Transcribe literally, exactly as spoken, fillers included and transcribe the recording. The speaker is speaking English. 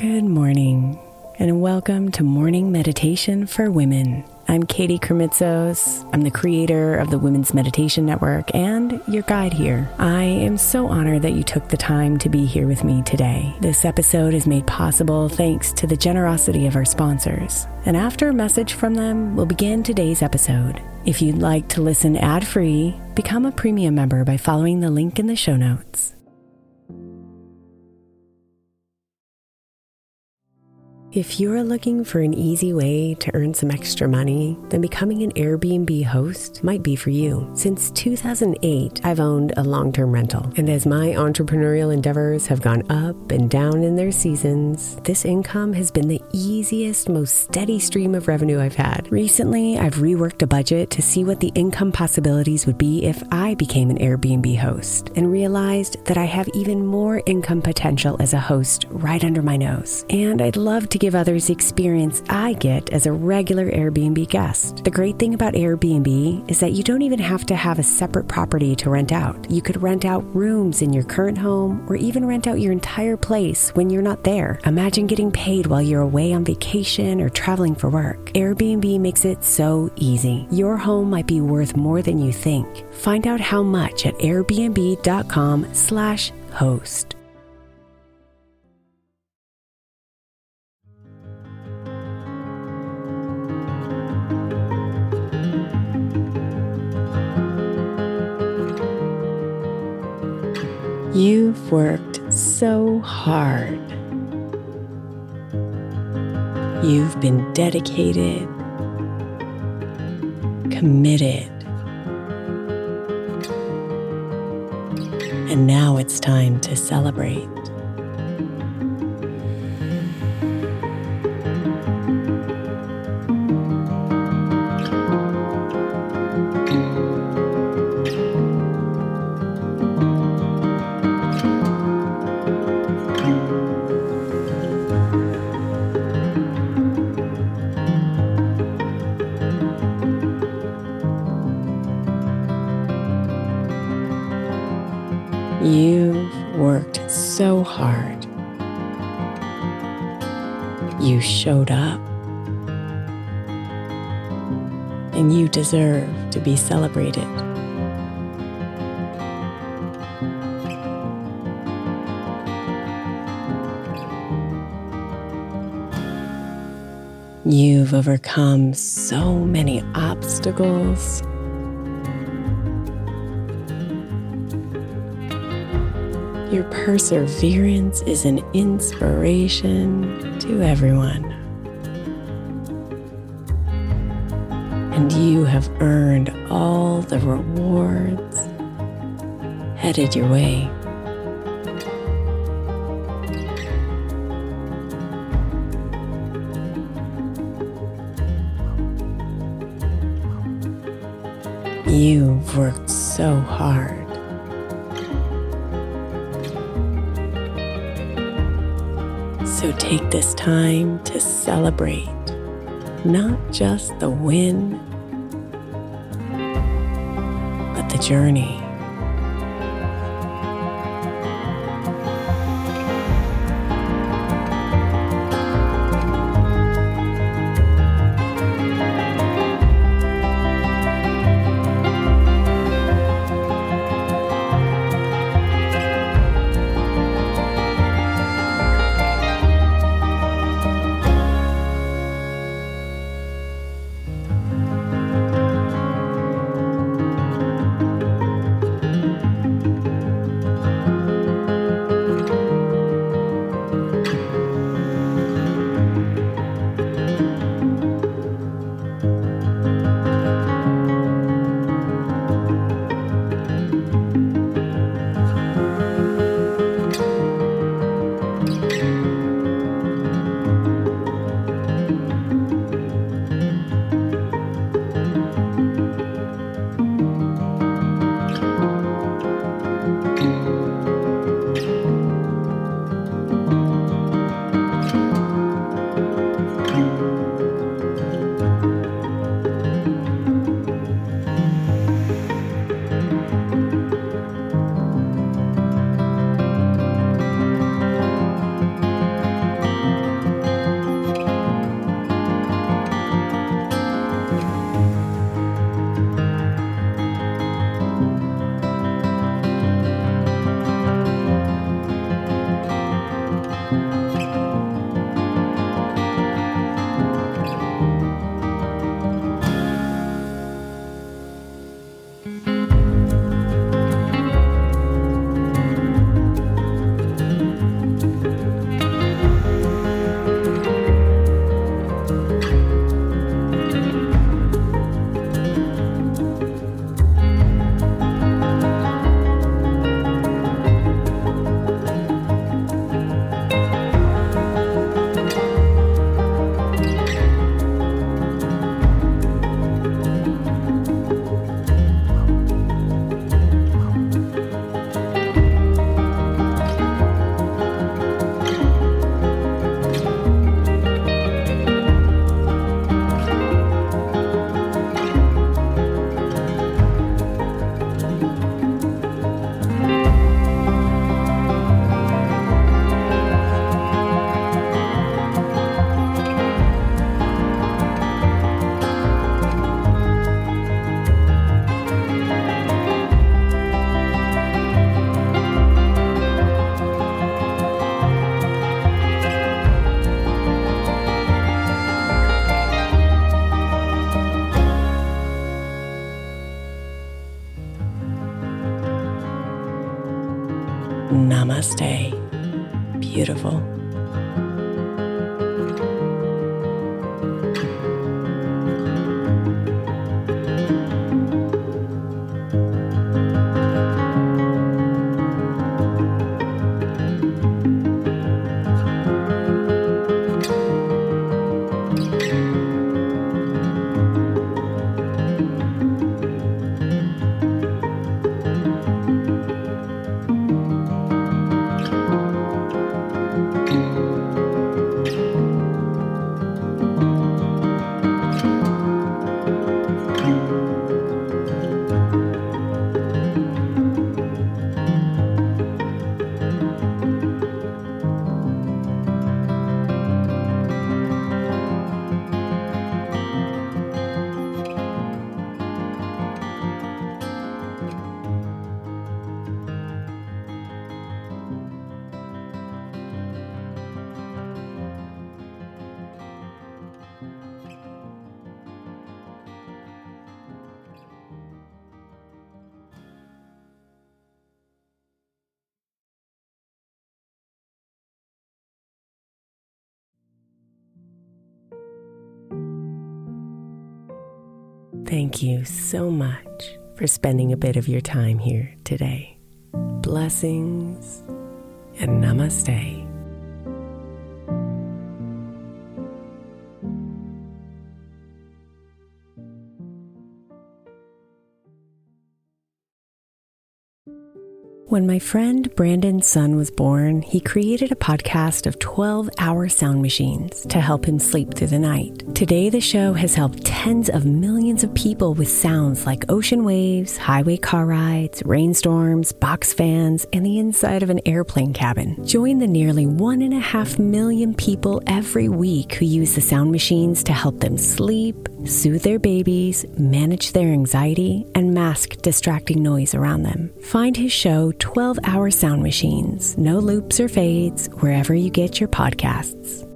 Good morning, and welcome to Morning Meditation for Women. I'm Katie Kremitzos. I'm the creator of the Women's Meditation Network and your guide here. I am so honored that you took the time to be here with me today. This episode is made possible thanks to the generosity of our sponsors. And after a message from them, we'll begin today's episode. If you'd like to listen ad-free, become a premium member by following the link in the show notes. If you're looking for an easy way to earn some extra money, then becoming an Airbnb host might be for you. Since two thousand eight, I've owned a long-term rental. And as my entrepreneurial endeavors have gone up and down in their seasons, this income has been the easiest, most steady stream of revenue I've had. Recently, I've reworked a budget to see what the income possibilities would be if I became an Airbnb host, and realized that I have even more income potential as a host right under my nose. And I'd love to give others the experience I get as a regular Airbnb guest. The great thing about Airbnb is that you don't even have to have a separate property to rent out. You could rent out rooms in your current home or even rent out your entire place when you're not there. Imagine getting paid while you're away on vacation or traveling for work. Airbnb makes it so easy. Your home might be worth more than you think. Find out how much at airbnb.com slash host. You've worked so hard. You've been dedicated, committed, and now it's time to celebrate. You've worked so hard. You showed up, and you deserve to be celebrated. You've overcome so many obstacles. Your perseverance is an inspiration to everyone. And you have earned all the rewards headed your way. You've worked so hard. So take this time to celebrate not just the win, but the journey. Namaste. Beautiful. Thank you so much for spending a bit of your time here today. Blessings and namaste. When my friend Brandon's son was born, he created a podcast of twelve-hour sound machines to help him sleep through the night. Today, the show has helped tens of millions of people with sounds like ocean waves, highway car rides, rainstorms, box fans, and the inside of an airplane cabin. Join the nearly one and a half million people every week who use the sound machines to help them sleep, soothe their babies, manage their anxiety, and mask distracting noise around them. Find his show, twelve-hour Sound Machines, no loops or fades, wherever you get your podcasts.